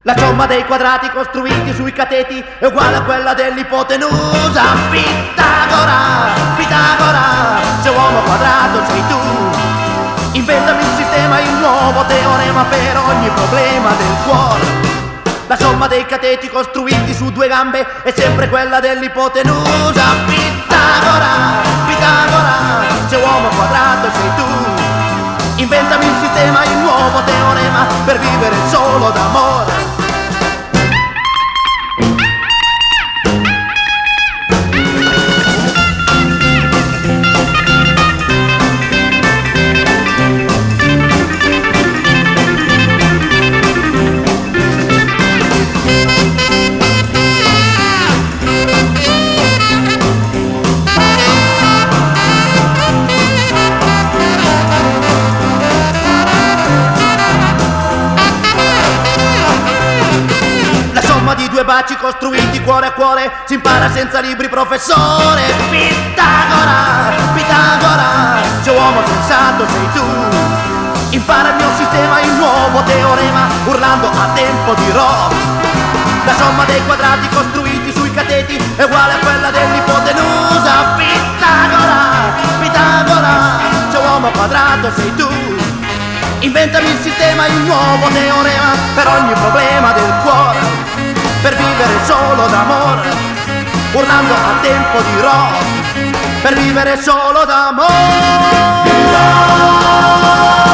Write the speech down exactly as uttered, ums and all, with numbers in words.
La somma dei quadrati costruiti sui cateti è uguale a quella dell'ipotenusa. Pitagora, Pitagora, se uomo quadrato sei tu. Inventami un sistema, il nuovo teorema per ogni problema del cuore. La somma dei cateti costruiti su due gambe è sempre quella dell'ipotenusa. Pitagora, Pitagora, se uomo quadrato sei tu. Inventami un sistema, il nuovo teorema per vivere solo d'amore. Di due baci costruiti cuore a cuore si impara senza libri, professore. Pitagora, Pitagora, se uomo sensato sei tu. Impara il mio sistema, il nuovo teorema, urlando a tempo di rock. La somma dei quadrati costruiti sui cateti è uguale a quella dell'ipotenusa. Pitagora, Pitagora, se uomo quadrato sei tu. Inventami il sistema, il nuovo teorema per ogni problema del cuore. Per vivere solo d'amore, urlando a tempo di rock, per vivere solo d'amore.